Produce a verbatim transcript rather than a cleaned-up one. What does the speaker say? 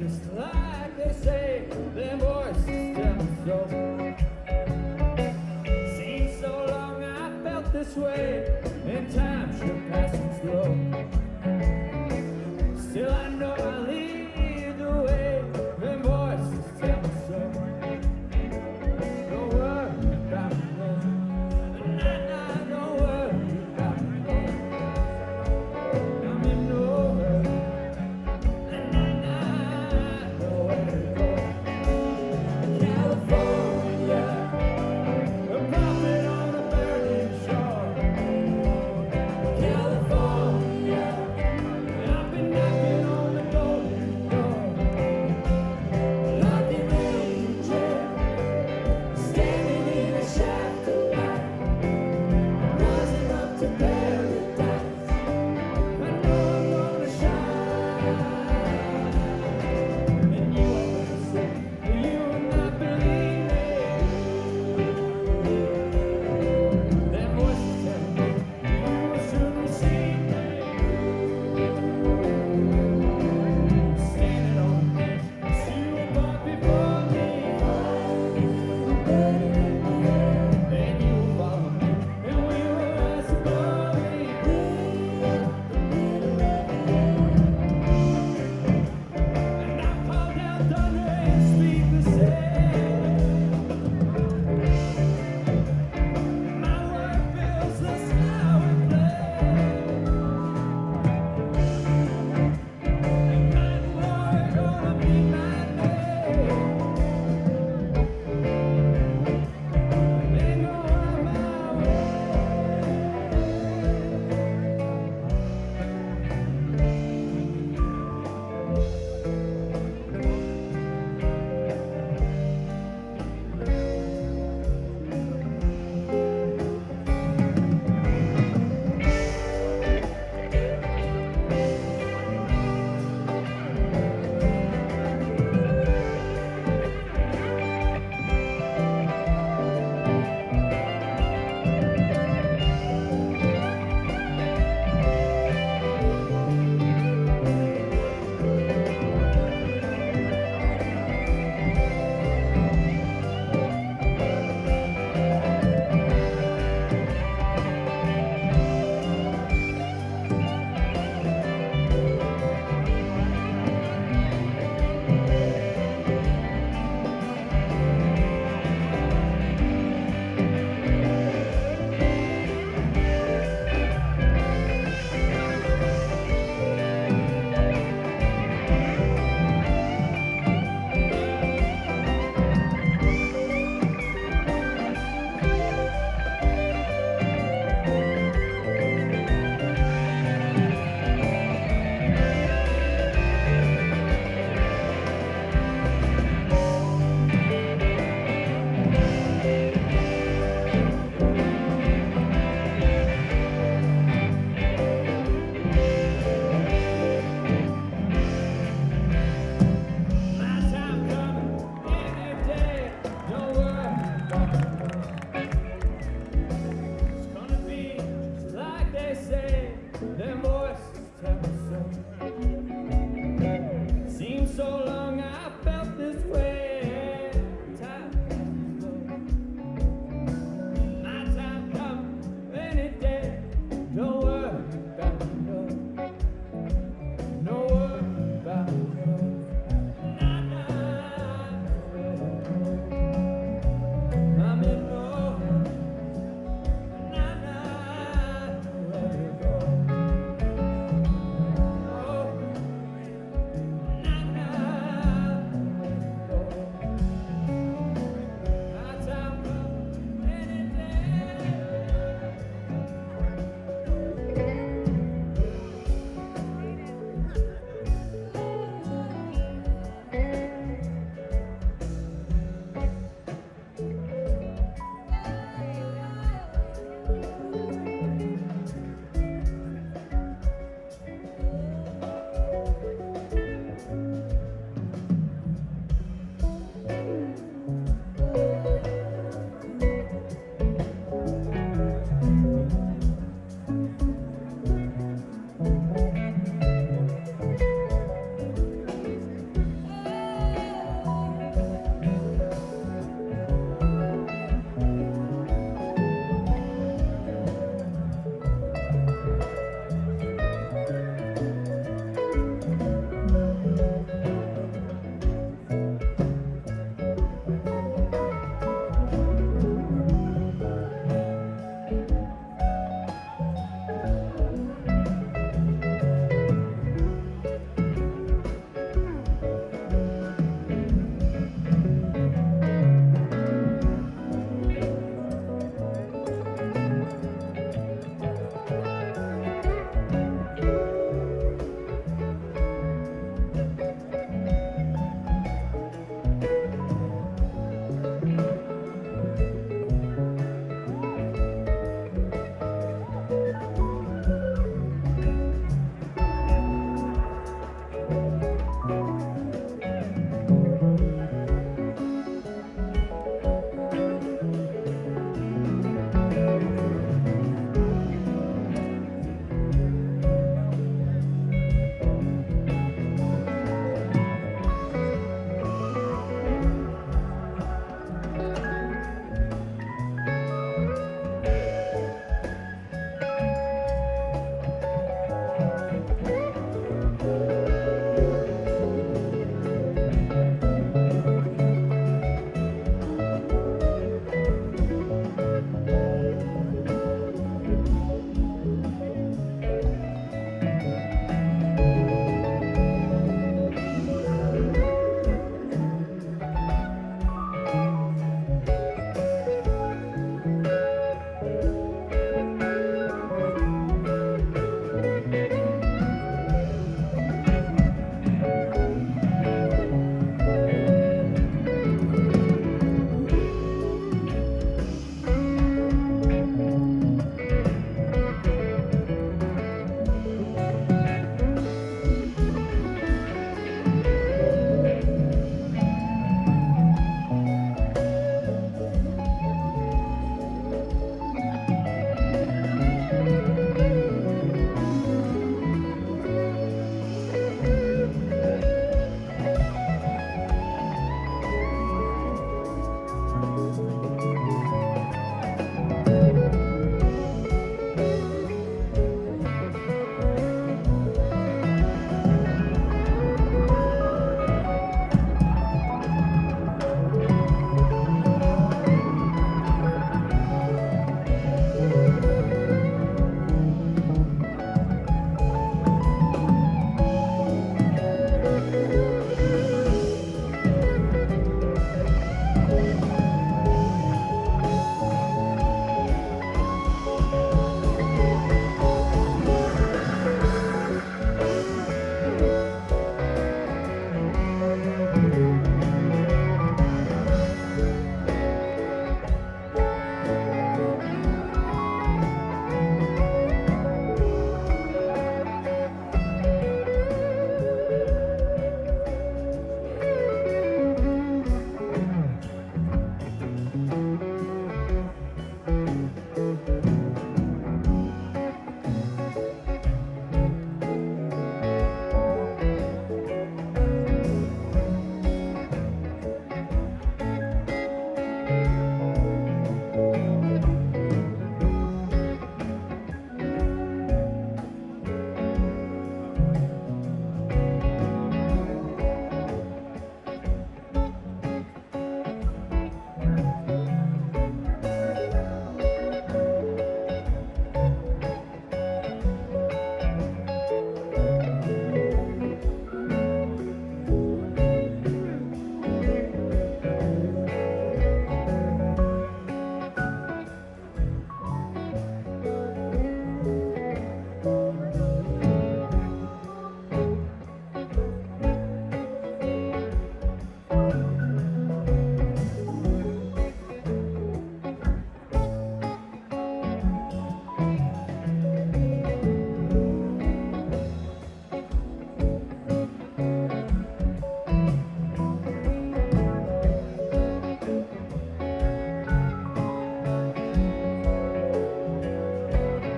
just like they say, their voices tell me so. Seems so long I felt this way, and time sure passing slow. Still I know I lead the way, their voices tell me so. Don't worry about me, love. Nah, nah, don't worry about me, love. I'm in no hurry. Nah, nah, nah, nowhere to go. California, a prophet on a burning shore. California, I've been knocking on the golden door. Lucky angel, standing in a shaft of light, rising up to paradise. I know I'm gonna shine, and you always say you would not believe me. Their voices tell me you will soon receive me. Standing on the bench, you were brought before me. Then you will follow me, and we will rise to glory. And I call down thunder and speak the same. My word fills the sky with flame. And my Lord gonna be my name. They go on my way. My time coming any day. Don't worry about me. It's gonna be just like they say. Their voices tell me so. Seems so long.